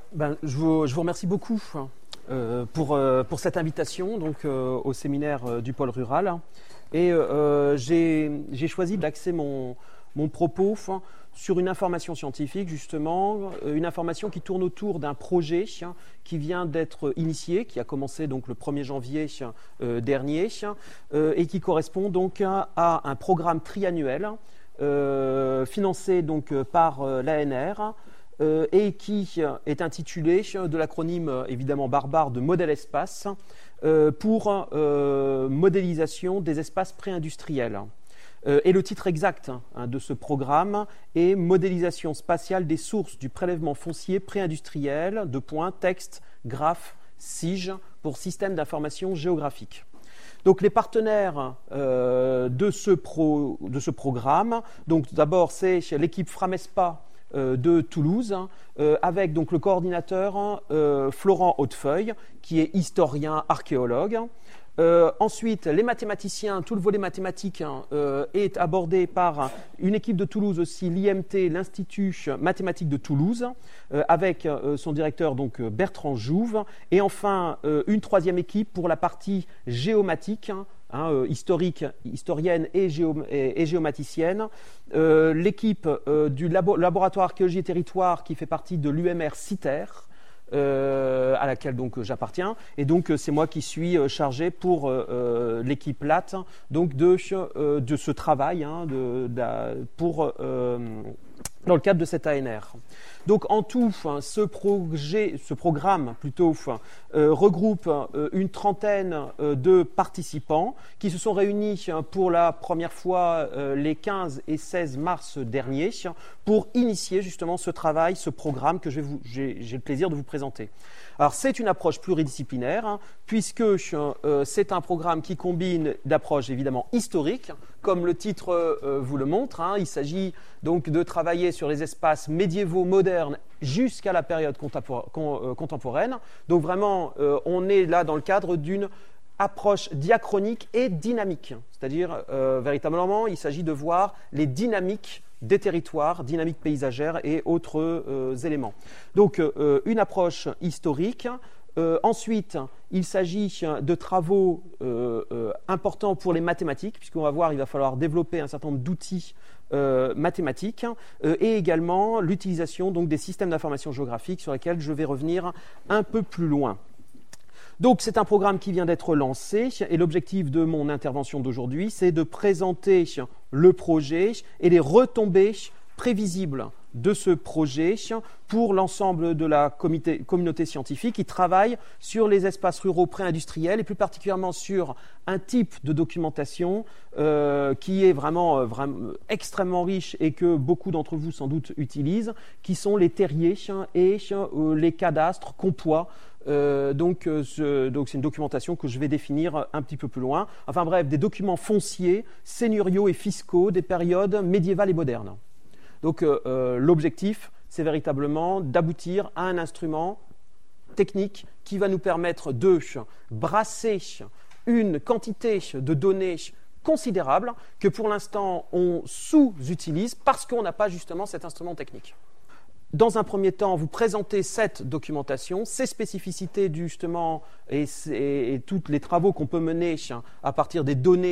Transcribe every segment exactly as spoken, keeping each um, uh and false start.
Ben, je, vous, je vous remercie beaucoup euh, pour, euh, pour cette invitation donc, euh, au séminaire euh, du pôle rural. Et euh, j'ai, j'ai choisi d'axer mon, mon propos enfin, sur une information scientifique, justement, une information qui tourne autour d'un projet qui vient d'être initié, qui a commencé donc, le premier janvier euh, dernier, euh, et qui correspond donc à, à un programme triannuel euh, financé donc, par euh, l'A N R, Euh, et qui est intitulé de l'acronyme euh, évidemment barbare de Modèle Espace euh, pour euh, modélisation des espaces pré-industriels. Euh, et le titre exact hein, de ce programme est Modélisation spatiale des sources du prélèvement foncier pré-industriel, de points, texte, graphe, S I G, pour système d'information géographique. Donc les partenaires euh, de, ce pro, de ce programme, donc d'abord c'est l'équipe Framespa de Toulouse, euh, avec donc le coordinateur euh, Florent Hautefeuille, qui est historien, archéologue. Euh, ensuite, les mathématiciens, tout le volet mathématique hein, euh, est abordé par une équipe de Toulouse aussi, l'I M T, l'Institut mathématique de Toulouse, euh, avec euh, son directeur donc Bertrand Jouve. Et enfin, euh, une troisième équipe pour la partie géomatique, hein, Hein, euh, historique, historienne et, géo, et, et géomaticienne, euh, l'équipe euh, du labo, laboratoire archéologie et territoire qui fait partie de l'U M R CITER, euh, à laquelle donc j'appartiens, et donc c'est moi qui suis chargé pour euh, l'équipe L A T donc de, euh, de ce travail hein, de, de, pour, euh, dans le cadre de cet A N R. Donc en tout, ce, projet, ce programme plutôt, euh, regroupe euh, une trentaine euh, de participants qui se sont réunis pour la première fois euh, les quinze et seize mars dernier pour initier justement ce travail, ce programme que je vais vous, j'ai, j'ai le plaisir de vous présenter. Alors c'est une approche pluridisciplinaire hein, puisque euh, c'est un programme qui combine d'approches évidemment historiques, comme le titre euh, vous le montre. Hein, il s'agit donc de travailler sur les espaces médiévaux, modernes, jusqu'à la période contempor- con, euh, contemporaine. Donc vraiment, euh, on est là dans le cadre d'une approche diachronique et dynamique. C'est-à-dire, euh, véritablement, il s'agit de voir les dynamiques des territoires, dynamiques paysagères et autres euh, éléments. Donc, euh, une approche historique. Euh, ensuite, il s'agit de travaux euh, euh, importants pour les mathématiques, puisqu'on va voir, il va falloir développer un certain nombre d'outils euh, mathématiques, euh, et également l'utilisation donc, des systèmes d'information géographique sur lesquels je vais revenir un peu plus loin. Donc, c'est un programme qui vient d'être lancé et l'objectif de mon intervention d'aujourd'hui, c'est de présenter le projet et les retombées prévisibles de ce projet pour l'ensemble de la comité, communauté scientifique qui travaille sur les espaces ruraux pré-industriels et plus particulièrement sur un type de documentation euh, qui est vraiment, euh, vraiment extrêmement riche et que beaucoup d'entre vous sans doute utilisent, qui sont les terriers et euh, les cadastres compois. Euh, donc, euh, ce, donc c'est une documentation que je vais définir un petit peu plus loin. Enfin bref, des documents fonciers, seigneuriaux et fiscaux des périodes médiévales et modernes. Donc euh, l'objectif, c'est véritablement d'aboutir à un instrument technique qui va nous permettre de brasser une quantité de données considérable que pour l'instant on sous-utilise parce qu'on n'a pas justement cet instrument technique. Dans un premier temps, vous présentez cette documentation, ses spécificités justement et, et, et tous les travaux qu'on peut mener à partir des données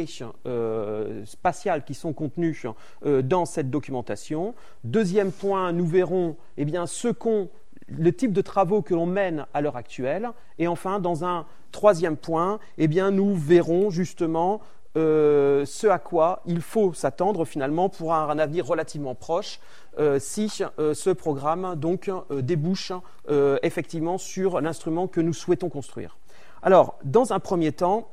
euh, spatiales qui sont contenues euh, dans cette documentation. Deuxième point, nous verrons eh bien, ce qu'ont le type de travaux que l'on mène à l'heure actuelle. Et enfin, dans un troisième point, eh bien, nous verrons justement Euh, ce à quoi il faut s'attendre finalement pour un, un avenir relativement proche euh, si euh, ce programme donc euh, débouche euh, effectivement sur l'instrument que nous souhaitons construire. Alors, dans un premier temps,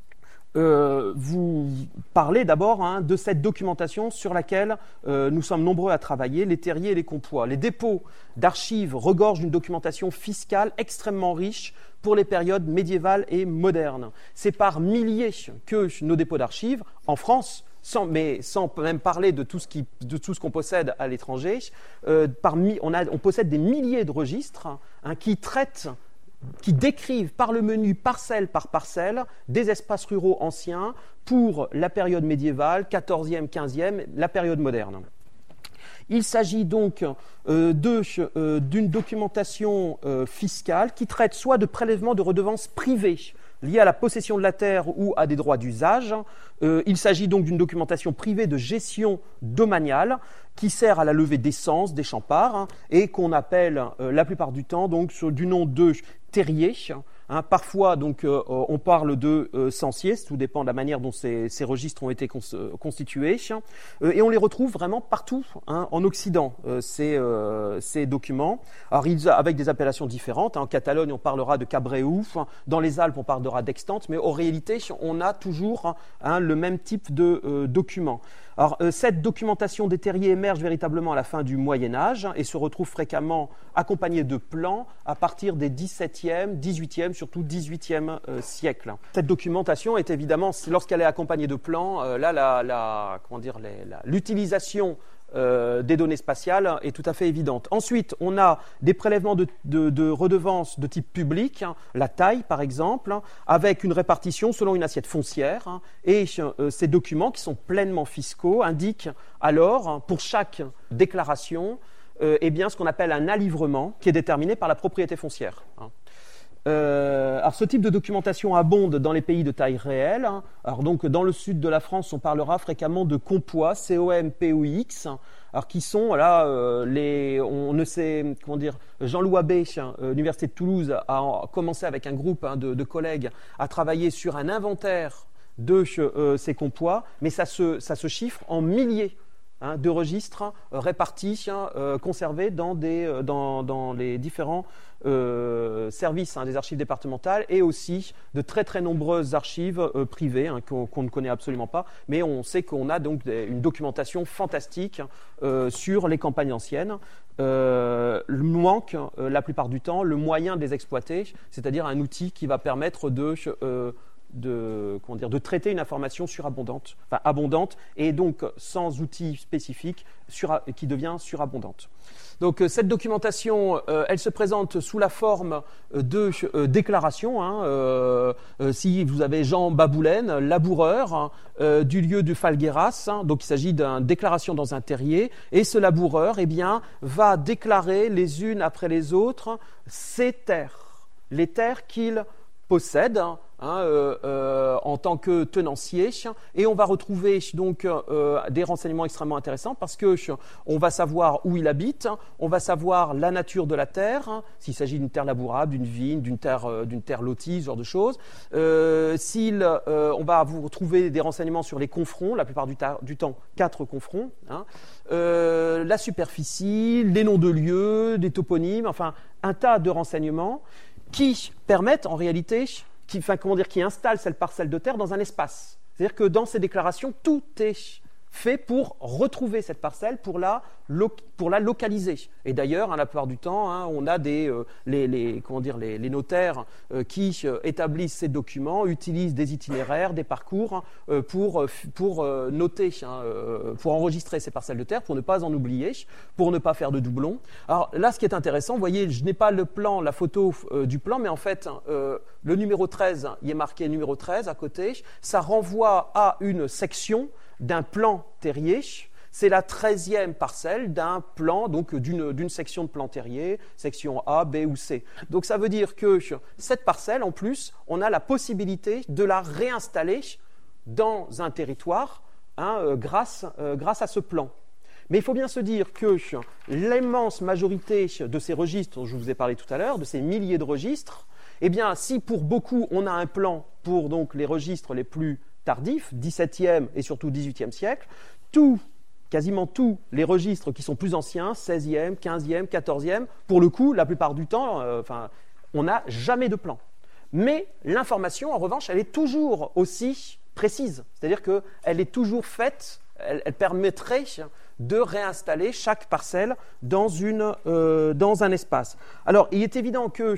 Euh, vous parlez d'abord hein, de cette documentation sur laquelle euh, nous sommes nombreux à travailler, les terriers et les compois. Les dépôts d'archives regorgent d'une documentation fiscale extrêmement riche pour les périodes médiévales et modernes. C'est par milliers que nos dépôts d'archives, en France, sans, mais sans même parler de tout ce, qui, de tout ce qu'on possède à l'étranger, euh, par, on, a, on possède des milliers de registres hein, qui traitent qui décrivent par le menu parcelle par parcelle des espaces ruraux anciens pour la période médiévale, quatorzième, quinzième, la période moderne. Il s'agit donc euh, de, euh, d'une documentation euh, fiscale qui traite soit de prélèvements de redevances privées liées à la possession de la terre ou à des droits d'usage. Euh, il s'agit donc d'une documentation privée de gestion domaniale qui sert à la levée d'essence des champards hein, et qu'on appelle euh, la plupart du temps donc sur, du nom de terrier. Hein, parfois, donc, euh, on parle de euh, censiers, tout dépend de la manière dont ces, ces registres ont été cons constitués, euh, et on les retrouve vraiment partout hein, en Occident, euh, ces, euh, ces documents. Alors, ils, avec des appellations différentes. Hein, en Catalogne, on parlera de Cabreu, dans les Alpes, on parlera d'Extant, mais en réalité, on a toujours hein, le même type de euh, documents. Alors, euh, cette documentation des terriers émerge véritablement à la fin du Moyen-Âge et se retrouve fréquemment accompagnée de plans à partir des dix-septième, dix-huitième, surtout dix-huitième euh, siècle. Cette documentation est évidemment, lorsqu'elle est accompagnée de plans, euh, là, la, la, comment dire, les, la, l'utilisation Euh, des données spatiales est tout à fait évidente. Ensuite, on a des prélèvements de, de, de redevances de type public, hein, la taille par exemple, hein, avec une répartition selon une assiette foncière. Hein, et euh, ces documents, qui sont pleinement fiscaux, indiquent alors, hein, pour chaque déclaration, euh, eh bien, ce qu'on appelle un alivrement qui est déterminé par la propriété foncière. Hein. Euh, alors ce type de documentation abonde dans les pays de taille réelle. Hein. Alors donc dans le sud de la France, on parlera fréquemment de compoix, C O M P O X, alors qui sont là euh, les, on ne sait comment dire. Jean-Louis Abbé, euh, l'université de Toulouse, a commencé avec un groupe hein, de, de collègues à travailler sur un inventaire de euh, ces compoix, mais ça se, ça se chiffre en milliers. Hein, de registres euh, répartis, hein, euh, conservés dans, des, euh, dans, dans les différents euh, services hein, des archives départementales et aussi de très très nombreuses archives euh, privées hein, qu'on, qu'on ne connaît absolument pas, mais on sait qu'on a donc des, une documentation fantastique euh, sur les campagnes anciennes. Euh, le manque, euh, la plupart du temps, le moyen de les exploiter, c'est-à-dire un outil qui va permettre de... Euh, De, comment dire, de traiter une information surabondante, enfin abondante, et donc sans outil spécifique sur, qui devient surabondante. Donc cette documentation, euh, elle se présente sous la forme de euh, déclarations. Hein, euh, euh, si vous avez Jean Baboulène, laboureur hein, euh, du lieu du Falgueiras, hein, donc il s'agit d'une déclaration dans un terrier, et ce laboureur eh bien, va déclarer les unes après les autres ses terres, les terres qu'il possède, hein, euh, euh, en tant que tenancier, et on va retrouver donc euh, des renseignements extrêmement intéressants parce que on va savoir où il habite, on va savoir la nature de la terre, hein, s'il s'agit d'une terre labourable, d'une vigne, d'une terre, euh, d'une terre lotie, ce genre de choses. Euh, s'il, euh, on va vous retrouver des renseignements sur les confronts, la plupart du, ta- du temps quatre confronts, hein, euh, la superficie, les noms de lieux, des toponymes, enfin un tas de renseignements qui permettent en réalité, qui, enfin, comment dire, qui installent cette parcelle de terre dans un espace. C'est-à-dire que dans ces déclarations, tout est fait pour retrouver cette parcelle, pour la, pour la localiser. Et d'ailleurs, hein, la plupart du temps, hein, on a des, euh, les, les, comment dire, les, les notaires euh, qui euh, établissent ces documents, utilisent des itinéraires, des parcours hein, euh, pour, pour euh, noter, hein, euh, pour enregistrer ces parcelles de terre, pour ne pas en oublier, pour ne pas faire de doublons. Alors là, ce qui est intéressant, vous voyez, je n'ai pas le plan, la photo euh, du plan, mais en fait, euh, le numéro treize, il est marqué numéro treize à côté, ça renvoie à une section d'un plan terrier, c'est la treizième parcelle d'un plan, donc d'une, d'une section de plan terrier, section A, B ou C. Donc ça veut dire que cette parcelle, en plus, on a la possibilité de la réinstaller dans un territoire hein, euh, grâce, euh, grâce à ce plan. Mais il faut bien se dire que l'immense majorité de ces registres dont je vous ai parlé tout à l'heure, de ces milliers de registres, eh bien, si pour beaucoup on a un plan pour donc les registres les plus tardifs, dix-septième et surtout dix-huitième siècle, tout, quasiment tous les registres qui sont plus anciens, seizième, quinzième, quatorzième, pour le coup, la plupart du temps, euh, enfin, on n'a jamais de plan. Mais l'information, en revanche, elle est toujours aussi précise. C'est-à-dire qu'elle est toujours faite, elle, elle permettrait de réinstaller chaque parcelle dans, une, euh, dans un espace. Alors, il est évident que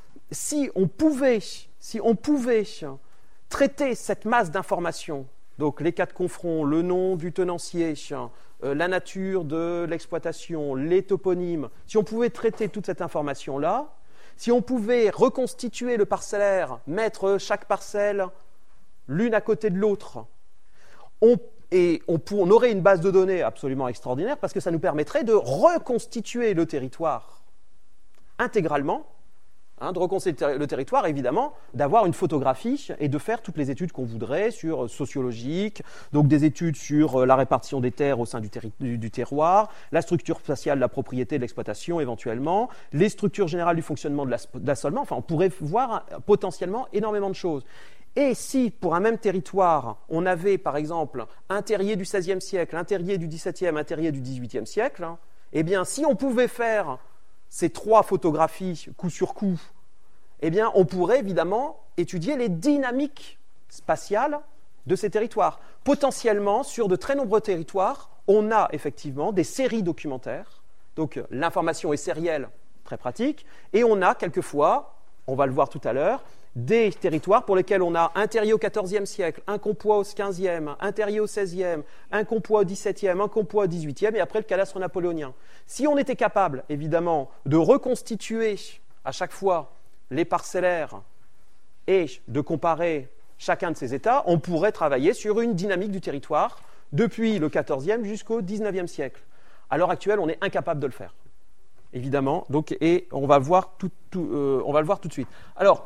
si on pouvait, si on pouvait traiter cette masse d'informations, donc les quatre confronts, le nom du tenancier, euh, la nature de l'exploitation, les toponymes, si on pouvait traiter toute cette information-là, si on pouvait reconstituer le parcellaire, mettre chaque parcelle l'une à côté de l'autre, on, et on, pour, on aurait une base de données absolument extraordinaire parce que ça nous permettrait de reconstituer le territoire intégralement, hein, de reconstituer le territoire, évidemment, d'avoir une photographie et de faire toutes les études qu'on voudrait sur sociologique, donc des études sur la répartition des terres au sein du, terri- du, du terroir, la structure spatiale de la propriété, de l'exploitation éventuellement, les structures générales du fonctionnement de, la, de l'assolement. Enfin, on pourrait voir potentiellement énormément de choses. Et si, pour un même territoire, on avait, par exemple, un terrier du seizième siècle, un terrier du dix-septième, un terrier du dix-huitième siècle, hein, eh bien, si on pouvait faire ces trois photographies coup sur coup, eh bien, on pourrait évidemment étudier les dynamiques spatiales de ces territoires. Potentiellement, sur de très nombreux territoires, on a effectivement des séries documentaires. Donc, l'information est sérielle, très pratique. Et on a quelquefois, on va le voir tout à l'heure, des territoires pour lesquels on a un terrier au quatorzième siècle, un compois au quinzième, un terrier au seizième, un compois au dix-septième, un compois au dix-huitième, et après le cadastre napoléonien. Si on était capable, évidemment, de reconstituer à chaque fois les parcellaires et de comparer chacun de ces états, on pourrait travailler sur une dynamique du territoire depuis le quatorzième jusqu'au dix-neuvième siècle. À l'heure actuelle, on est incapable de le faire, évidemment, donc, et on va, voir tout, tout, euh, on va le voir tout de suite. Alors,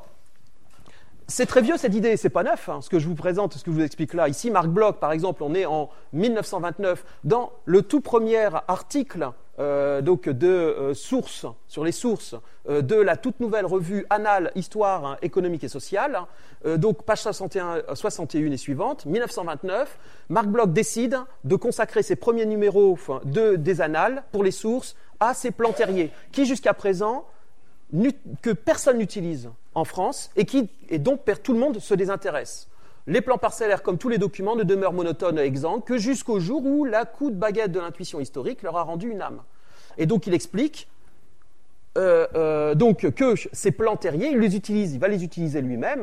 c'est très vieux cette idée, c'est pas neuf, hein, ce que je vous présente, ce que je vous explique là. Ici, Marc Bloch, par exemple, on est en mille neuf cent vingt-neuf, dans le tout premier article euh, donc de euh, sources, sur les sources euh, de la toute nouvelle revue Annales, Histoire hein, économique et sociale, euh, donc page soixante et un, soixante et un et suivante, mille neuf cent vingt-neuf, Marc Bloch décide de consacrer ses premiers numéros de, des Annales pour les sources à ces plans terriers, qui jusqu'à présent, que personne n'utilise en France et, qui, et dont tout le monde se désintéresse. Les plans parcellaires, comme tous les documents, ne demeurent monotones et exempts que jusqu'au jour où la coup de baguette de l'intuition historique leur a rendu une âme. Et donc il explique euh, euh, donc, que ces plans terriers, il les utilise, il va les utiliser lui-même.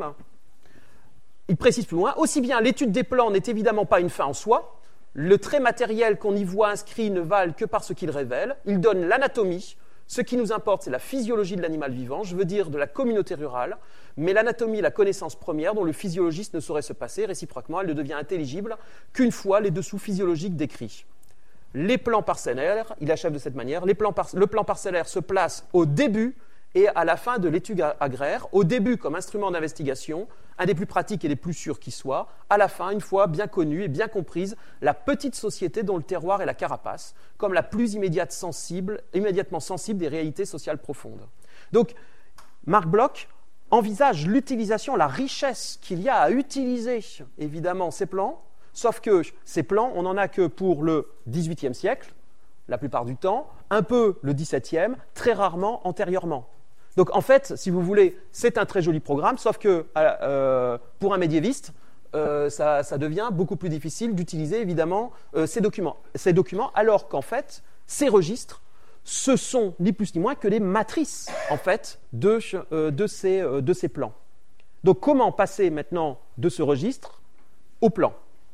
Il précise plus loin, aussi bien l'étude des plans n'est évidemment pas une fin en soi, le trait matériel qu'on y voit inscrit ne valent que par ce qu'il révèle, il donne l'anatomie. Ce qui nous importe, c'est la physiologie de l'animal vivant, je veux dire de la communauté rurale, mais l'anatomie est la connaissance première dont le physiologiste ne saurait se passer. Réciproquement, elle ne devient intelligible qu'une fois les dessous physiologiques décrits. Les plans parcellaires, il achève de cette manière, les plans par, le plan parcellaire se place au début et à la fin de l'étude agraire, au début comme instrument d'investigation, un des plus pratiques et des plus sûrs qui soit, à la fin, une fois bien connue et bien comprise, la petite société dont le terroir est la carapace, comme la plus immédiate sensible, immédiatement sensible des réalités sociales profondes. Donc, Marc Bloch envisage l'utilisation, la richesse qu'il y a à utiliser, évidemment, ces plans, sauf que ces plans, on n'en a que pour le dix-huitième siècle, la plupart du temps, un peu le dix-septième, très rarement antérieurement. Donc en fait, si vous voulez, c'est un très joli programme, sauf que euh, pour un médiéviste, euh, ça, ça devient beaucoup plus difficile d'utiliser évidemment euh, ces documents, ces documents, alors qu'en fait, ces registres, ce sont ni plus ni moins que les matrices en fait de, euh, de, ces, euh, de ces plans. Donc comment passer maintenant de ce registre au plan ?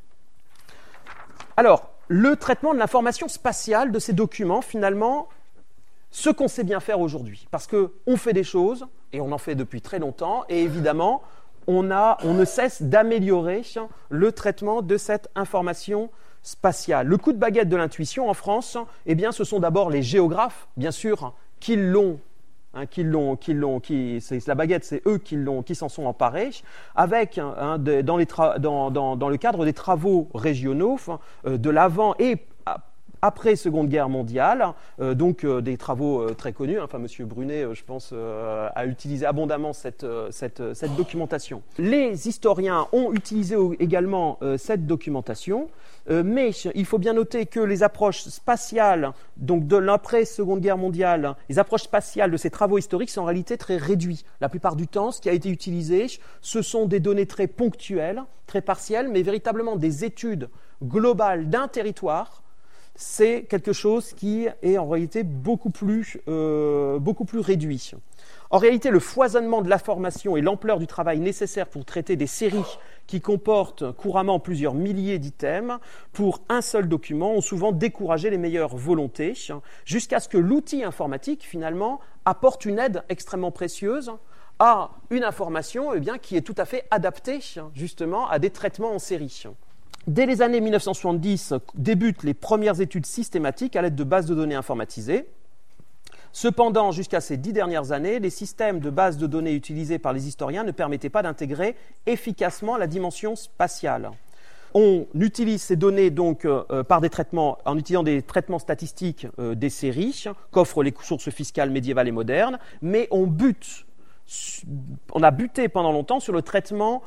Alors, le traitement de l'information spatiale de ces documents, finalement, ce qu'on sait bien faire aujourd'hui, parce qu'on fait des choses, et on en fait depuis très longtemps, et évidemment, on, a, on ne cesse d'améliorer le traitement de cette information spatiale. Le coup de baguette de l'intuition en France, eh bien, ce sont d'abord les géographes, bien sûr, qui l'ont, hein, qui l'ont, qui l'ont, qui, c'est la baguette, c'est eux qui l'ont, qui s'en sont emparés, avec, hein, de, dans, les tra- dans, dans, dans le cadre des travaux régionaux euh, de l'avant et après Seconde Guerre mondiale, euh, donc euh, des travaux euh, très connus, enfin Monsieur Brunet, euh, je pense, euh, a utilisé abondamment cette, euh, cette, cette documentation. Les historiens ont utilisé également euh, cette documentation, euh, mais il faut bien noter que les approches spatiales, donc de l'après-Seconde Guerre mondiale, les approches spatiales de ces travaux historiques sont en réalité très réduites. La plupart du temps, ce qui a été utilisé, ce sont des données très ponctuelles, très partielles, mais véritablement des études globales d'un territoire. C'est quelque chose qui est en réalité beaucoup plus, euh, beaucoup plus réduit. En réalité, le foisonnement de l'information et l'ampleur du travail nécessaire pour traiter des séries qui comportent couramment plusieurs milliers d'items pour un seul document ont souvent découragé les meilleures volontés, jusqu'à ce que l'outil informatique, finalement, apporte une aide extrêmement précieuse à une information eh bien, qui est tout à fait adaptée, justement, à des traitements en série. Dès les années mille neuf cent soixante-dix, débutent les premières études systématiques à l'aide de bases de données informatisées. Cependant, jusqu'à ces dix dernières années, les systèmes de bases de données utilisés par les historiens ne permettaient pas d'intégrer efficacement la dimension spatiale. On utilise ces données donc euh, par des traitements, en utilisant des traitements statistiques euh, des séries qu'offrent les sources fiscales médiévales et modernes, mais on bute, on a buté pendant longtemps sur le traitement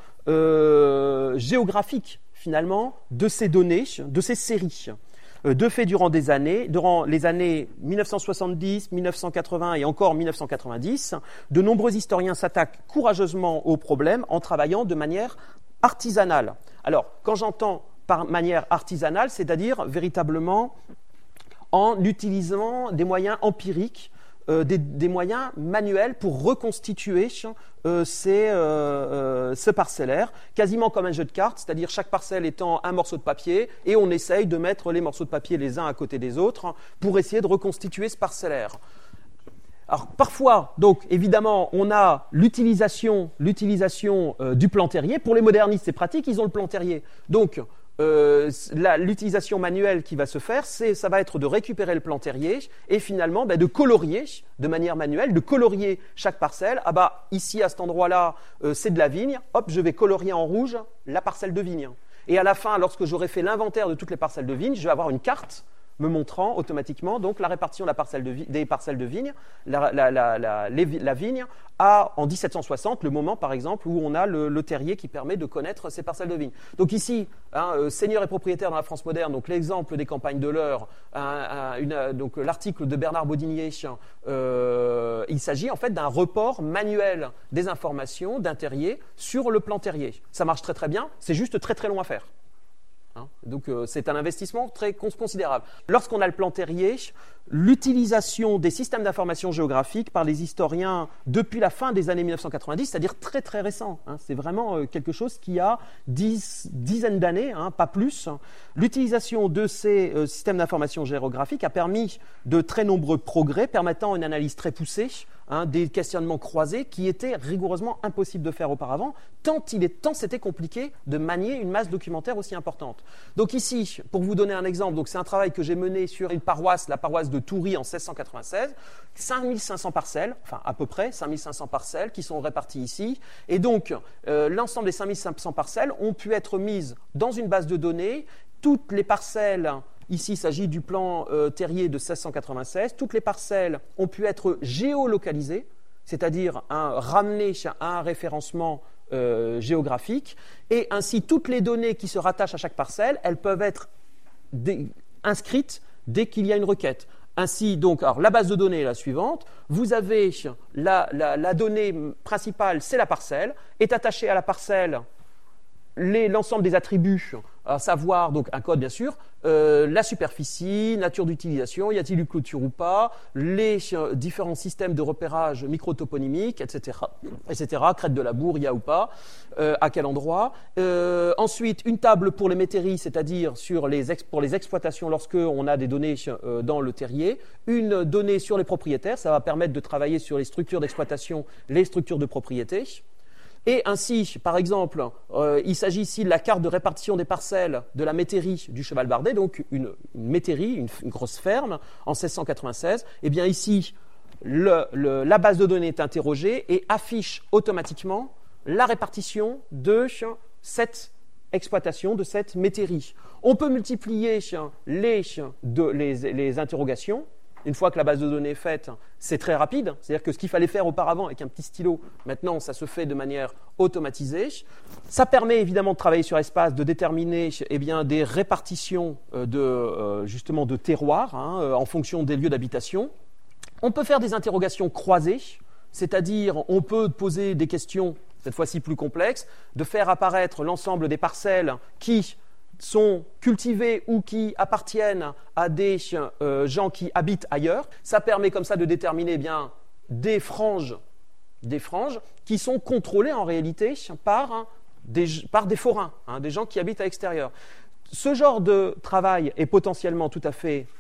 euh, géographique finalement de ces données, de ces séries. Euh, de fait, durant des années, durant les années mille neuf cent soixante-dix, mille neuf cent quatre-vingts et encore mille neuf cent quatre-vingt-dix, de nombreux historiens s'attaquent courageusement au problème en travaillant de manière artisanale. Alors, quand j'entends par manière artisanale, c'est-à-dire véritablement en utilisant des moyens empiriques, euh, des, des moyens manuels pour reconstituer euh, ces, euh, euh, ce parcellaire, quasiment comme un jeu de cartes, c'est-à-dire chaque parcelle étant un morceau de papier, et on essaye de mettre les morceaux de papier les uns à côté des autres pour essayer de reconstituer ce parcellaire. Alors parfois, donc évidemment, on a l'utilisation, l'utilisation euh, du plan terrier. Pour les modernistes, c'est pratique, ils ont le plan terrier. Donc euh, la, l'utilisation manuelle qui va se faire, c'est, ça va être de récupérer le plan terrier et finalement ben, de colorier de manière manuelle, de colorier chaque parcelle. Ah bah ici à cet endroit-là, euh, c'est de la vigne. Hop, je vais colorier en rouge la parcelle de vigne. Et à la fin, lorsque j'aurai fait l'inventaire de toutes les parcelles de vigne, je vais avoir une carte me montrant automatiquement donc la répartition de la parcelle de vi- des parcelles de vigne, la, la, la, la, les, la vigne à, en dix-sept cent soixante, le moment par exemple où on a le, le terrier qui permet de connaître ces parcelles de vigne. Donc ici, hein, euh, seigneur et propriétaire dans la France moderne, donc l'exemple des campagnes de l'Eure, un, un, une, donc l'article de Bernard Bodinier, euh, il s'agit en fait d'un report manuel des informations d'un terrier sur le plan terrier. Ça marche très très bien, c'est juste très très long à faire. Hein, donc euh, c'est un investissement très considérable. Lorsqu'on a le plan terrier, l'utilisation des systèmes d'information géographique par les historiens depuis la fin des années mille neuf cent quatre-vingt-dix, c'est-à-dire très très récent, hein, c'est vraiment euh, quelque chose qui a dix dizaines d'années, hein, pas plus. L'utilisation de ces euh, systèmes d'information géographique a permis de très nombreux progrès permettant une analyse très poussée, hein, des questionnements croisés qui étaient rigoureusement impossibles de faire auparavant, tant, il est, tant c'était compliqué de manier une masse documentaire aussi importante. Donc ici, pour vous donner un exemple, donc c'est un travail que j'ai mené sur une paroisse, la paroisse de Toury en seize cent quatre-vingt-seize, cinq mille cinq cents parcelles, enfin à peu près cinq mille cinq cents parcelles qui sont réparties ici, et donc euh, l'ensemble des cinq mille cinq cents parcelles ont pu être mises dans une base de données. Toutes les parcelles, ici il s'agit du plan euh, terrier de seize cent quatre-vingt-seize, toutes les parcelles ont pu être géolocalisées, c'est-à-dire un, ramenées à un référencement euh, géographique, et ainsi toutes les données qui se rattachent à chaque parcelle, elles peuvent être dé- inscrites dès qu'il y a une requête. Ainsi, donc, alors, la base de données est la suivante. Vous avez la, la, la donnée principale, c'est la parcelle, est attachée à la parcelle les, l'ensemble des attributs, à savoir donc un code bien sûr, euh, la superficie, nature d'utilisation, y a-t-il eu clôture ou pas, les euh, différents systèmes de repérage microtoponymiques, et cetera, et cetera, crête de la bourre, y a ou pas, euh, à quel endroit. Euh, ensuite, une table pour les métairies, c'est-à-dire sur les ex- pour les exploitations lorsque on a des données euh, dans le terrier, une donnée sur les propriétaires, ça va permettre de travailler sur les structures d'exploitation, les structures de propriété. Et ainsi, par exemple, euh, il s'agit ici de la carte de répartition des parcelles de la métairie du Cheval Bardet, donc une, une métairie, une, une grosse ferme, en seize cent quatre-vingt-seize. Et bien ici, le, le, la base de données est interrogée et affiche automatiquement la répartition de cette exploitation, de cette métairie. On peut multiplier les, de, les, les interrogations. Une fois que la base de données est faite, c'est très rapide. C'est-à-dire que ce qu'il fallait faire auparavant avec un petit stylo, maintenant, ça se fait de manière automatisée. Ça permet évidemment de travailler sur espace, de déterminer eh bien, des répartitions de, euh, justement, de terroirs hein, en fonction des lieux d'habitation. On peut faire des interrogations croisées, c'est-à-dire on peut poser des questions, cette fois-ci plus complexes, de faire apparaître l'ensemble des parcelles qui sont cultivés ou qui appartiennent à des euh, gens qui habitent ailleurs. Ça permet comme ça de déterminer eh bien, des, franges, des franges qui sont contrôlées en réalité par, hein, des, par des forains, hein, des gens qui habitent à l'extérieur. Ce genre de travail est potentiellement tout à fait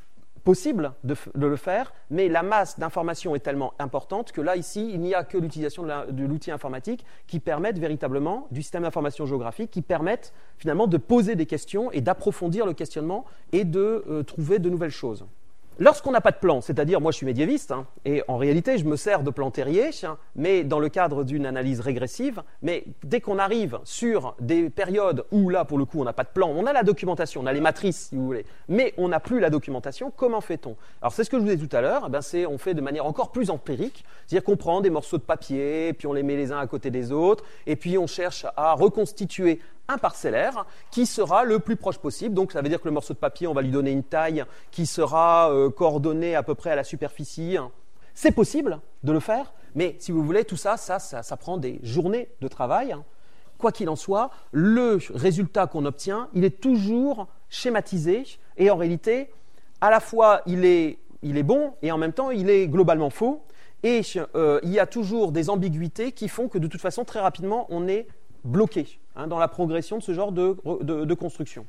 possible de, de le faire, mais la masse d'informations est tellement importante que là, ici, il n'y a que l'utilisation de, la, de l'outil informatique qui permettent véritablement, du système d'information géographique, qui permettent finalement de poser des questions et d'approfondir le questionnement et de euh, trouver de nouvelles choses. Lorsqu'on n'a pas de plan, c'est-à-dire, moi je suis médiéviste, hein, et en réalité je me sers de plan terrier, hein, mais dans le cadre d'une analyse régressive, mais dès qu'on arrive sur des périodes où là pour le coup on n'a pas de plan, on a la documentation, on a les matrices si vous voulez, mais on n'a plus la documentation, comment fait-on? Alors c'est ce que je vous ai dit tout à l'heure, eh ben, c'est, on fait de manière encore plus empirique, c'est-à-dire qu'on prend des morceaux de papier, puis on les met les uns à côté des autres, et puis on cherche à reconstituer un parcellaire qui sera le plus proche possible. Donc ça veut dire que le morceau de papier, on va lui donner une taille qui sera euh, coordonnée à peu près à la superficie. C'est possible de le faire, mais si vous voulez, tout ça, ça, ça, ça prend des journées de travail. Quoi qu'il en soit, le résultat qu'on obtient, il est toujours schématisé et en réalité, à la fois, il est, il est bon et en même temps, il est globalement faux. Et euh, il y a toujours des ambiguïtés qui font que de toute façon, très rapidement, on est bloqué hein, dans la progression de ce genre de, de, de construction.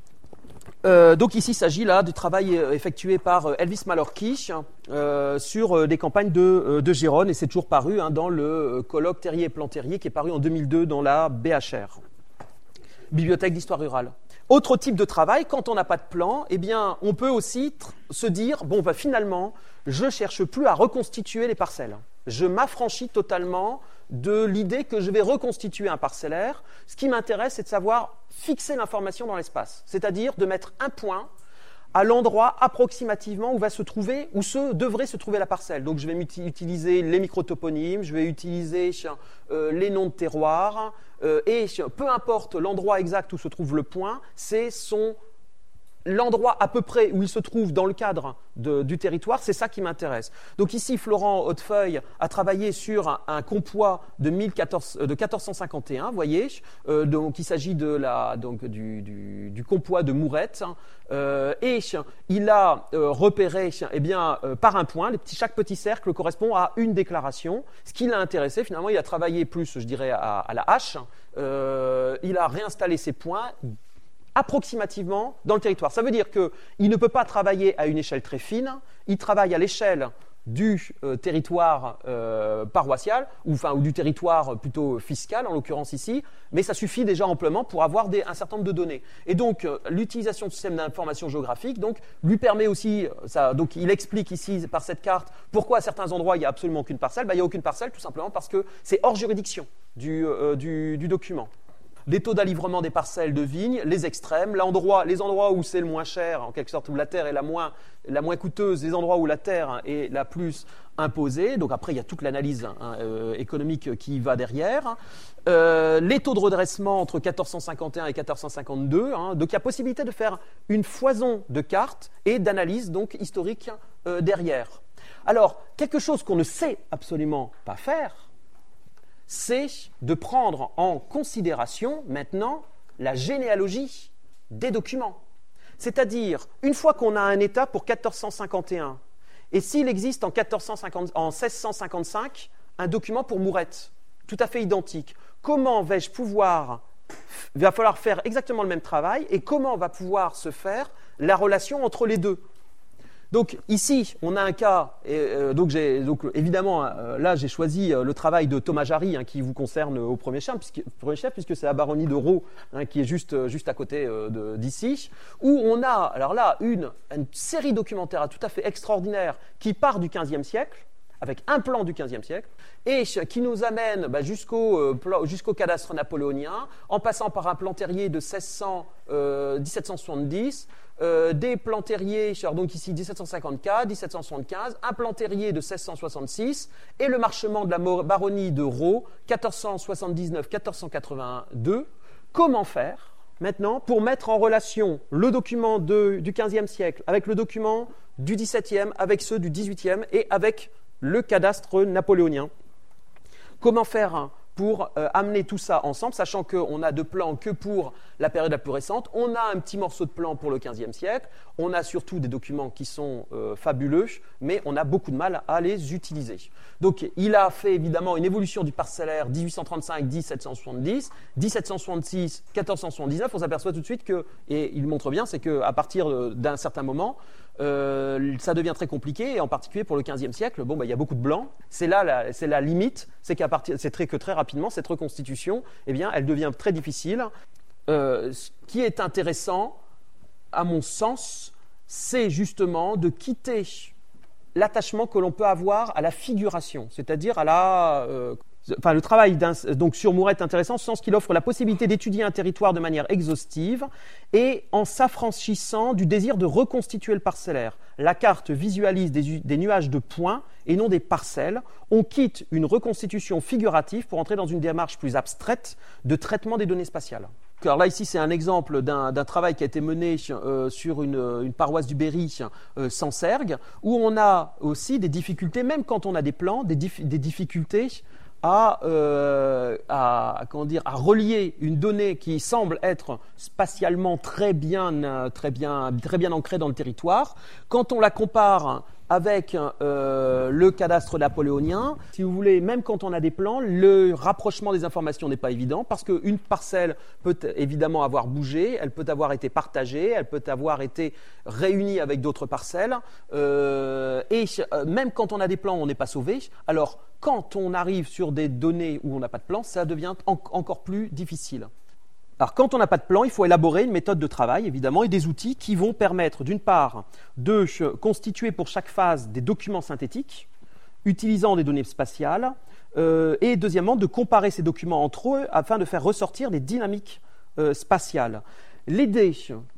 Euh, donc ici, il s'agit là du travail effectué par Elvis Malorky euh, sur euh, des campagnes de, de Gérone, et c'est toujours paru hein, dans le colloque Terrier et Plan-Terrier qui est paru en deux mille deux dans la B H R, Bibliothèque d'Histoire Rurale. Autre type de travail, quand on n'a pas de plan, eh bien, on peut aussi tr- se dire, bon, bah, finalement, je ne cherche plus à reconstituer les parcelles. Je m'affranchis totalement de l'idée que je vais reconstituer un parcellaire. Ce qui m'intéresse, c'est de savoir fixer l'information dans l'espace, c'est-à-dire de mettre un point à l'endroit approximativement où va se trouver, où se, devrait se trouver la parcelle. Donc je vais utiliser les microtoponymes, je vais utiliser euh, les noms de terroirs, euh, et peu importe l'endroit exact où se trouve le point, c'est son l'endroit à peu près où il se trouve dans le cadre de, du territoire, c'est ça qui m'intéresse. Donc ici, Florent Hautefeuille a travaillé sur un, un compois de, mille quatorze, de quatorze cent cinquante et un, vous voyez, euh, donc il s'agit de la, donc, du, du, du compois de Mourette, euh, et il a euh, repéré eh bien, euh, par un point, les petits, chaque petit cercle correspond à une déclaration. Ce qui l'a intéressé, finalement, il a travaillé plus, je dirais, à, à la hache, euh, il a réinstallé ces points approximativement dans le territoire. Ça veut dire qu'il ne peut pas travailler à une échelle très fine, il travaille à l'échelle du euh, territoire euh, paroissial, ou, enfin, ou du territoire plutôt fiscal, en l'occurrence ici, mais ça suffit déjà amplement pour avoir des, un certain nombre de données. Et donc, euh, l'utilisation de systèmes d'information géographique donc, lui permet aussi, ça, donc il explique ici par cette carte pourquoi à certains endroits il n'y a absolument aucune parcelle. Ben, il n'y a aucune parcelle tout simplement parce que c'est hors juridiction du, euh, du, du document. Les taux d'alivrement des parcelles de vignes, les extrêmes, l'endroit, les endroits où c'est le moins cher, en quelque sorte où la terre est la moins, la moins coûteuse, les endroits où la terre est la plus imposée. Donc après, il y a toute l'analyse hein, euh, économique qui va derrière. Euh, les taux de redressement entre quatorze cent cinquante et un et quatorze cent cinquante-deux. Hein, donc il y a possibilité de faire une foison de cartes et d'analyses donc historiques euh, derrière. Alors, quelque chose qu'on ne sait absolument pas faire, c'est de prendre en considération maintenant la généalogie des documents. C'est-à-dire, une fois qu'on a un état pour quatorze cent cinquante et un, et s'il existe en, quatorze cent cinquante, en seize cent cinquante-cinq un document pour Mourette, tout à fait identique, comment vais-je pouvoir, il va falloir faire exactement le même travail, et comment va pouvoir se faire la relation entre les deux ? Donc ici, on a un cas, et, euh, donc, j'ai, donc évidemment, euh, là j'ai choisi euh, le travail de Thomas Jarry, hein, qui vous concerne au premier chef, puisque, premier chef, puisque c'est la baronnie de Raux, hein, qui est juste, euh, juste à côté euh, de, d'ici, où on a, alors là, une, une série documentaire tout à fait extraordinaire qui part du quinzième siècle, avec un plan du quinzième siècle, et qui nous amène bah, jusqu'au, euh, plan, jusqu'au cadastre napoléonien, en passant par un plan terrier de seize cents, euh, dix-sept cent soixante-dix, euh, des plans terriers, donc ici dix-sept cent cinquante-quatre, dix-sept cent soixante-quinze, un plan terrier de seize cent soixante-six, et le marchement de la baronnie de Raux, quatorze cent soixante-dix-neuf à quatorze cent quatre-vingt-deux. Comment faire maintenant pour mettre en relation le document de, du quinzième siècle avec le document du dix-septième, avec ceux du dix-huitième et avec le cadastre napoléonien? Comment faire pour euh, amener tout ça ensemble, sachant qu'on a de plans que pour la période la plus récente, on a un petit morceau de plan pour le quinzième siècle, on a surtout des documents qui sont euh, fabuleux, mais on a beaucoup de mal à les utiliser. Donc il a fait évidemment une évolution du parcellaire dix-huit cent trente-cinq à dix-sept cent soixante-dix, dix-sept cent soixante-six à quatorze cent soixante-dix-neuf, on s'aperçoit tout de suite que, et il montre bien, c'est qu'à partir d'un certain moment, euh, ça devient très compliqué, et en particulier pour le quinzième siècle, bon, bah, il y a beaucoup de blancs. C'est là la, c'est la limite, c'est qu'à partir, c'est très, que très rapidement, cette reconstitution, eh bien, elle devient très difficile. Euh, ce qui est intéressant, à mon sens, c'est justement de quitter l'attachement que l'on peut avoir à la figuration, c'est-à-dire à la... Euh, Enfin, le travail d'un, donc, sur Mouret est intéressant en ce sens qu'il offre la possibilité d'étudier un territoire de manière exhaustive et en s'affranchissant du désir de reconstituer le parcellaire. La carte visualise des, des nuages de points et non des parcelles. On quitte une reconstitution figurative pour entrer dans une démarche plus abstraite de traitement des données spatiales. Alors là, ici, c'est un exemple d'un, d'un travail qui a été mené euh, sur une, une paroisse du Berry, euh, Sancergues, où on a aussi des difficultés, même quand on a des plans, des, dif- des difficultés À, euh, à, comment dire, à relier une donnée qui semble être spatialement très bien, euh, très bien, très bien ancrée dans le territoire. Quand on la compare avec euh, le cadastre napoléonien, si vous voulez, même quand on a des plans, le rapprochement des informations n'est pas évident parce qu'une parcelle peut évidemment avoir bougé, elle peut avoir été partagée, elle peut avoir été réunie avec d'autres parcelles, euh, et euh, même quand on a des plans, on n'est pas sauvé. Alors, quand on arrive sur des données où on n'a pas de plan, ça devient en- encore plus difficile. Alors, quand on n'a pas de plan, il faut élaborer une méthode de travail, évidemment, et des outils qui vont permettre, d'une part, de constituer pour chaque phase des documents synthétiques, utilisant des données spatiales, euh, et deuxièmement, de comparer ces documents entre eux afin de faire ressortir des dynamiques euh, spatiales. L'idée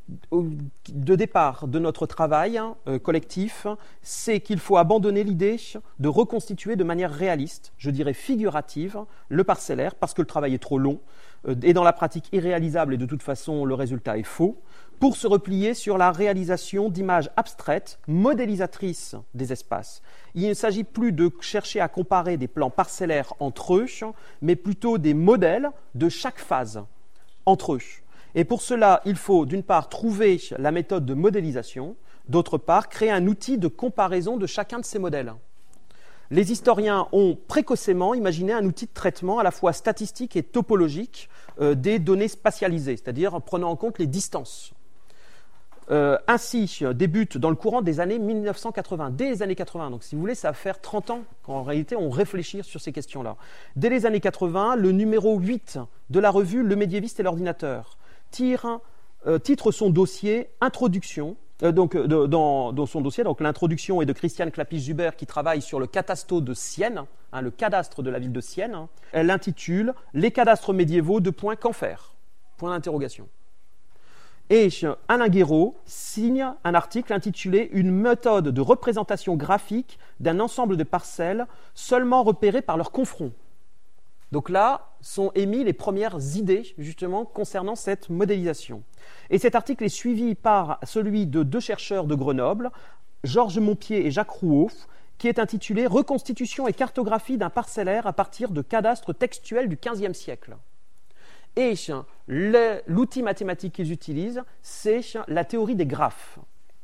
de départ de notre travail hein, euh, collectif, c'est qu'il faut abandonner l'idée de reconstituer de manière réaliste, je dirais figurative, le parcellaire, parce que le travail est trop long, euh, et dans la pratique irréalisable, et de toute façon le résultat est faux, pour se replier sur la réalisation d'images abstraites, modélisatrices des espaces. Il ne s'agit plus de chercher à comparer des plans parcellaires entre eux, mais plutôt des modèles de chaque phase entre eux. Et pour cela, il faut d'une part trouver la méthode de modélisation, d'autre part créer un outil de comparaison de chacun de ces modèles. Les historiens ont précocement imaginé un outil de traitement à la fois statistique et topologique euh, des données spatialisées, c'est-à-dire en prenant en compte les distances. Euh, ainsi débute dans le courant des années mille neuf cent quatre-vingts, dès les années quatre-vingts, donc si vous voulez, ça va faire trente ans qu'en réalité on réfléchit sur ces questions-là. Dès les années quatre-vingts, le numéro huit de la revue Le Médiéviste et l'ordinateur tire, euh, titre son dossier Introduction, euh, donc euh, dans, dans son dossier, donc l'introduction est de Christiane Clapis-Zuber qui travaille sur le catasto de Sienne, hein, le cadastre de la ville de Sienne. Hein. Elle l'intitule Les cadastres médiévaux de point qu'en faire, point d'interrogation. Et Alain Guéraud signe un article intitulé « Une méthode de représentation graphique d'un ensemble de parcelles seulement repérées par leurs confronts ». Donc là sont émises les premières idées justement concernant cette modélisation. Et cet article est suivi par celui de deux chercheurs de Grenoble, Georges Montpied et Jacques Rouault, qui est intitulé « Reconstitution et cartographie d'un parcellaire à partir de cadastres textuels du quinzième siècle ». Et le, l'outil mathématique qu'ils utilisent, c'est la théorie des graphes.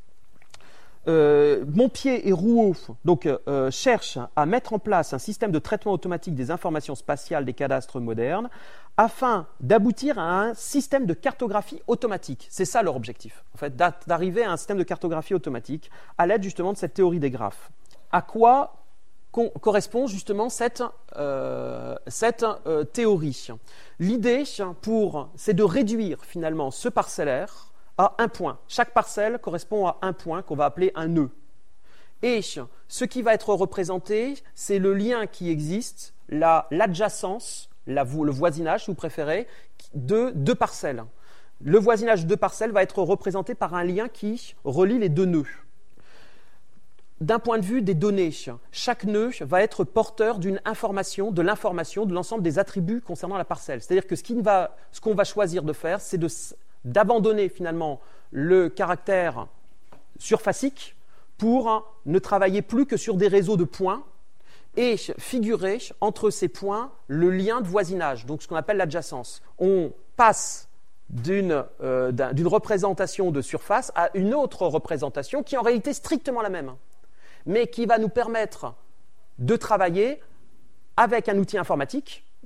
Euh, Montpied et Rouault donc, euh, cherchent à mettre en place un système de traitement automatique des informations spatiales des cadastres modernes afin d'aboutir à un système de cartographie automatique. C'est ça leur objectif, en fait, d'arriver à un système de cartographie automatique à l'aide justement de cette théorie des graphes. À quoi con- correspond justement cette, euh, cette euh, théorie? L'idée, pour, c'est de réduire finalement ce parcellaire à un point. Chaque parcelle correspond à un point qu'on va appeler un nœud. Et ce qui va être représenté, c'est le lien qui existe, la, l'adjacence, la, le voisinage, si vous préférez, de deux parcelles. Le voisinage de deux parcelles va être représenté par un lien qui relie les deux nœuds. D'un point de vue des données, chaque nœud va être porteur d'une information, de l'information, de l'ensemble des attributs concernant la parcelle. C'est-à-dire que ce, qui va, ce qu'on va choisir de faire, c'est de, d'abandonner finalement le caractère surfacique pour ne travailler plus que sur des réseaux de points et figurer entre ces points le lien de voisinage, donc ce qu'on appelle l'adjacence. On passe d'une, euh, d'un, d'une représentation de surface à une autre représentation qui est en réalité strictement la même, mais qui va nous permettre de travailler avec un outil informatique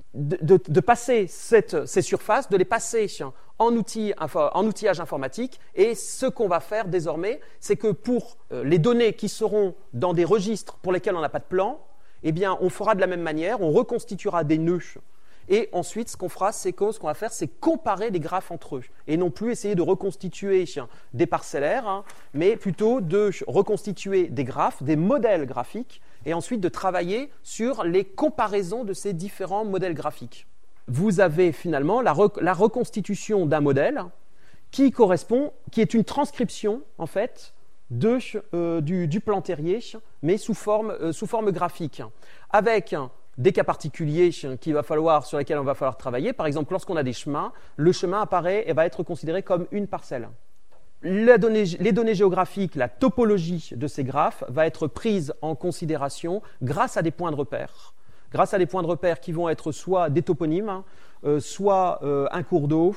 de, de, de passer cette, ces surfaces, de les passer en, outil, en outillage informatique. Et ce qu'on va faire désormais, c'est que pour les données qui seront dans des registres pour lesquels on n'a pas de plan, eh bien, on fera de la même manière, on reconstituera des nœuds. Et ensuite, ce qu'on fera, c'est que ce qu'on va faire, c'est comparer les graphes entre eux. Et non plus essayer de reconstituer des parcellaires, hein, mais plutôt de reconstituer des graphes, des modèles graphiques, et ensuite de travailler sur les comparaisons de ces différents modèles graphiques. Vous avez finalement la, re- la reconstitution d'un modèle qui correspond, qui est une transcription, en fait, de, euh, du, du plan terrier, mais sous forme, euh, sous forme graphique, avec des cas particuliers qu'il va falloir, sur lesquels on va falloir travailler. Par exemple, lorsqu'on a des chemins, le chemin apparaît et va être considéré comme une parcelle. La donnée, les données géographiques, la topologie de ces graphes va être prise en considération grâce à des points de repère. Grâce à des points de repère qui vont être soit des toponymes, euh, soit euh, un cours d'eau,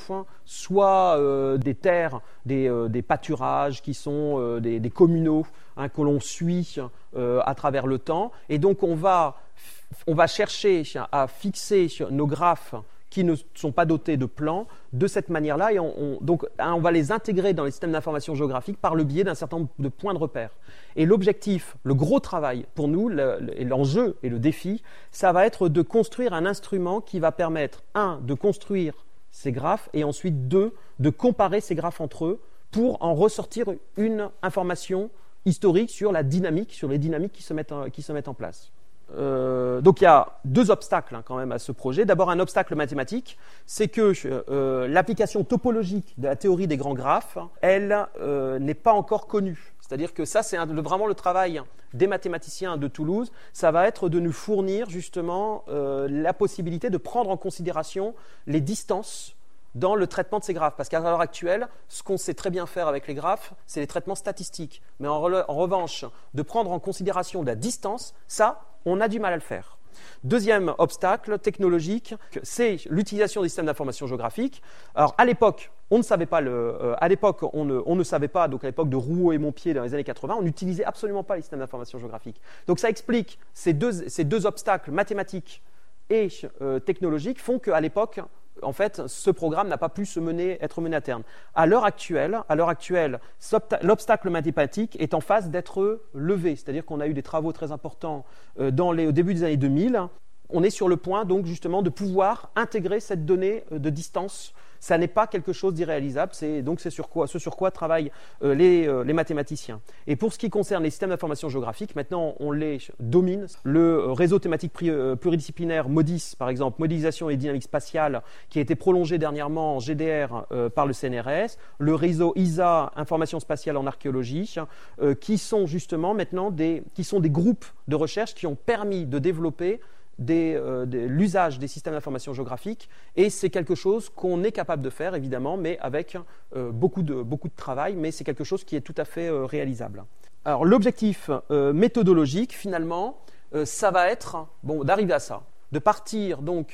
soit euh, des terres, des, euh, des pâturages qui sont euh, des, des communaux hein, que l'on suit euh, à travers le temps. Et donc on va, on va chercher à fixer nos graphes qui ne sont pas dotés de plans de cette manière-là. Et on, on, donc, on va les intégrer dans les systèmes d'information géographique par le biais d'un certain nombre de points de repère. Et l'objectif, le gros travail pour nous, le, le, l'enjeu et le défi, ça va être de construire un instrument qui va permettre, un, de construire ces graphes et ensuite, deux, de comparer ces graphes entre eux pour en ressortir une information historique sur la dynamique, sur les dynamiques qui se mettent en, qui se mettent en place. Euh, donc il y a deux obstacles hein, quand même à ce projet. D'abord un obstacle mathématique, c'est que euh, l'application topologique de la théorie des grands graphes, elle euh, n'est pas encore connue. C'est-à-dire que ça c'est un, le, vraiment le travail des mathématiciens de Toulouse, ça va être de nous fournir justement euh, la possibilité de prendre en considération les distances dans le traitement de ces graphes. Parce qu'à l'heure actuelle, ce qu'on sait très bien faire avec les graphes, c'est les traitements statistiques. Mais en, re- en revanche, de prendre en considération la distance, ça, on a du mal à le faire. Deuxième obstacle technologique, c'est l'utilisation des systèmes d'information géographique. Alors, à l'époque, on ne savait pas, le, euh, à l'époque, on ne, on ne savait pas, donc à l'époque de Rouault et Montpied dans les années quatre-vingts, on n'utilisait absolument pas les systèmes d'information géographique. Donc, ça explique ces deux, ces deux obstacles mathématiques et euh, technologiques font qu'à l'époque, en fait, ce programme n'a pas pu se mener, être mené à terme. À l'heure actuelle, à l'heure actuelle, l'obstacle mathématique est en phase d'être levé. C'est-à-dire qu'on a eu des travaux très importants euh, dans les, au début des années deux mille. On est sur le point, donc, justement, de pouvoir intégrer cette donnée de distance. Ça n'est pas quelque chose d'irréalisable, c'est, donc c'est sur quoi, ce sur quoi travaillent euh, les, euh, les mathématiciens. Et pour ce qui concerne les systèmes d'information géographique, maintenant on les domine. Le réseau thématique pluridisciplinaire MODIS, par exemple, modélisation et dynamique spatiale, qui a été prolongé dernièrement en G D R euh, par le C N R S, le réseau I S A, information spatiale en archéologie, euh, qui sont justement maintenant des, qui sont des groupes de recherche qui ont permis de développer Des, euh, de l'usage des systèmes d'information géographique, et c'est quelque chose qu'on est capable de faire évidemment, mais avec euh, beaucoup, de, beaucoup de travail, mais c'est quelque chose qui est tout à fait euh, réalisable. Alors l'objectif euh, méthodologique finalement, euh, ça va être bon, d'arriver à ça, de partir donc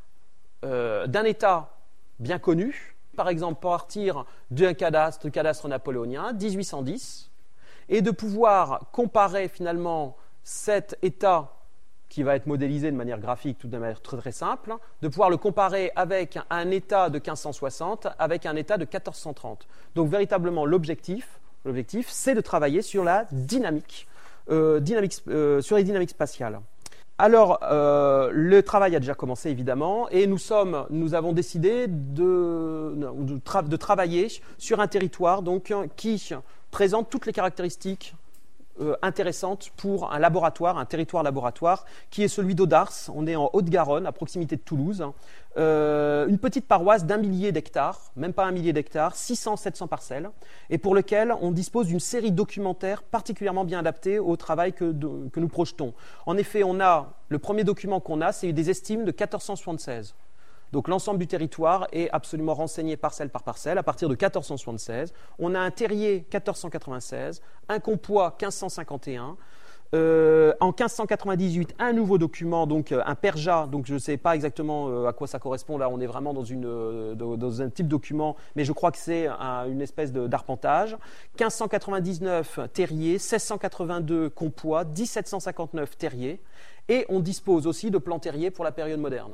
euh, d'un état bien connu, par exemple partir d'un cadastre, du cadastre napoléonien, dix-huit cent dix, et de pouvoir comparer finalement cet état qui va être modélisé de manière graphique, tout de manière très, très simple, de pouvoir le comparer avec un état de quinze cent soixante, avec un état de quatorze cent trente. Donc véritablement l'objectif, l'objectif c'est de travailler sur la dynamique, euh, dynamique euh, sur les dynamiques spatiales. Alors, euh, le travail a déjà commencé évidemment, et nous, sommes, nous avons décidé de, de, tra- de travailler sur un territoire donc, qui présente toutes les caractéristiques Euh, intéressante pour un laboratoire, un territoire laboratoire, qui est celui d'Audars. On est en Haute-Garonne, à proximité de Toulouse. Euh, une petite paroisse d'un millier d'hectares, même pas un millier d'hectares, six cents à sept cents parcelles, et pour lequel on dispose d'une série documentaire particulièrement bien adaptée au travail que, de, que nous projetons. En effet, on a, le premier document qu'on a, c'est des estimes de quatorze cent soixante-seize. Donc l'ensemble du territoire est absolument renseigné parcelle par parcelle à partir de quatorze cent soixante-seize. On a un terrier quatorze cent quatre-vingt-seize, un compois quinze cent cinquante et un. Euh, en quinze cent quatre-vingt-dix-huit, un nouveau document, donc un Perja, donc je ne sais pas exactement euh, à quoi ça correspond. Là, on est vraiment dans, une, euh, dans un type de document, mais je crois que c'est un, une espèce de, d'arpentage. quinze cent quatre-vingt-dix-neuf, terrier, seize cent quatre-vingt-deux, compois, dix-sept cent cinquante-neuf, terrier. Et on dispose aussi de plans terriers pour la période moderne.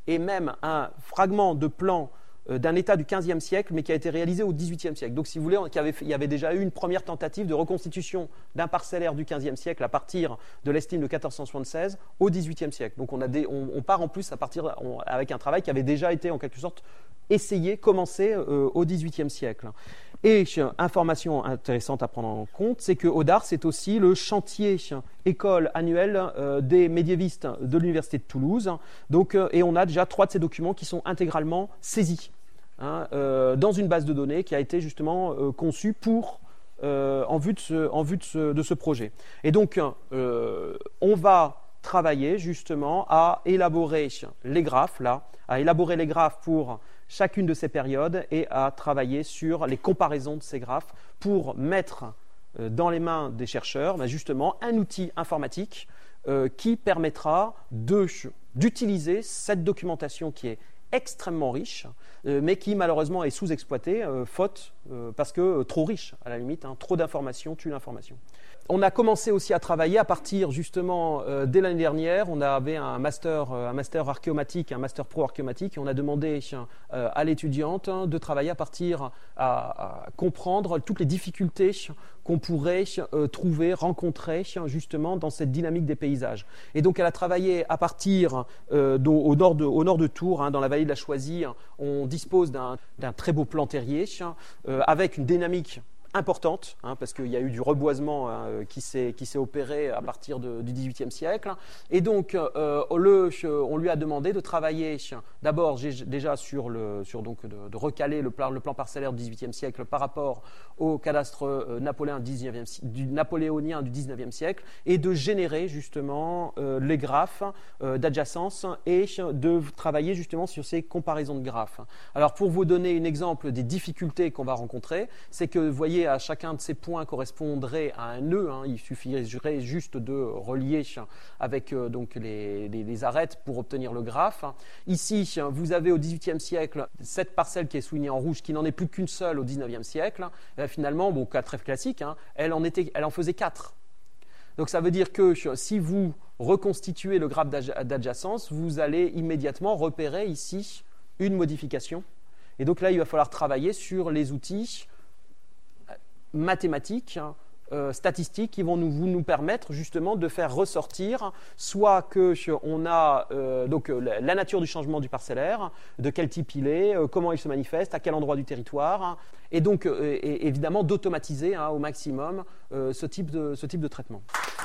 et même un fragment de plan d'un État du quinzième siècle, mais qui a été réalisé au dix-huitième siècle. Donc, si vous voulez, il y avait, il y avait déjà eu une première tentative de reconstitution d'un parcellaire du quinzième siècle à partir de l'estime de quatorze cent soixante-seize au dix-huitième siècle. Donc, on, a des, on, on part en plus à partir, on, avec un travail qui avait déjà été, en quelque sorte, essayé, commencé euh, au dix-huitième siècle. Et information intéressante à prendre en compte, c'est que Odard, c'est aussi le chantier école annuel euh, des médiévistes de l'Université de Toulouse. Donc, euh, et on a déjà trois de ces documents qui sont intégralement saisis hein, euh, dans une base de données qui a été justement euh, conçue pour, euh, en vue, de ce, en vue de, ce, de ce projet. Et donc, euh, on va travailler justement à élaborer les graphes, là, à élaborer les graphes pour chacune de ces périodes et à travailler sur les comparaisons de ces graphes pour mettre euh, dans les mains des chercheurs ben justement un outil informatique euh, qui permettra de, d'utiliser cette documentation qui est extrêmement riche, euh, mais qui malheureusement est sous-exploitée, euh, faute, euh, parce que euh, trop riche à la limite, hein, trop d'informations tue l'information. On a commencé aussi à travailler à partir justement euh, dès l'année dernière. On avait un master, euh, un master archéomatique, un master pro archéomatique, et on a demandé euh, à l'étudiante hein, de travailler à partir à, à comprendre toutes les difficultés qu'on pourrait euh, trouver, rencontrer justement dans cette dynamique des paysages. Et donc elle a travaillé à partir euh, au, nord de, au nord de Tours, hein, dans la vallée de la Choisy. On dispose d'un, d'un très beau plan terrier euh, avec une dynamique importante, hein, parce qu'il y a eu du reboisement hein, qui, s'est, qui s'est opéré à partir de, du dix-huitième siècle. Et donc, euh, le, on lui a demandé de travailler d'abord déjà sur, le, sur donc, de, de recaler le plan, le plan parcellaire du dix-huitième siècle par rapport au cadastre euh, napoléonien, dix-neuvième, du napoléonien du dix-neuvième siècle, et de générer justement euh, les graphes euh, d'adjacence et de travailler justement sur ces comparaisons de graphes. Alors, pour vous donner un exemple des difficultés qu'on va rencontrer, c'est que vous voyez à chacun de ces points correspondrait à un nœud. Hein, il suffirait juste de relier avec euh, donc les, les, les arêtes pour obtenir le graphe. Ici, vous avez au dix-huitième siècle cette parcelle qui est soulignée en rouge, qui n'en est plus qu'une seule au dix-neuvième siècle. Et finalement, bon, cas très classique, hein, elle, en était, elle en faisait quatre. Donc ça veut dire que si vous reconstituez le graphe d'adjacence, vous allez immédiatement repérer ici une modification. Et donc là, il va falloir travailler sur les outils mathématiques, euh, statistiques qui vont nous, vous nous permettre justement de faire ressortir soit que on a euh, donc la nature du changement du parcellaire, de quel type il est, euh, comment il se manifeste, à quel endroit du territoire, hein, et donc euh, et, évidemment d'automatiser hein, au maximum euh, ce type de, ce type de traitement.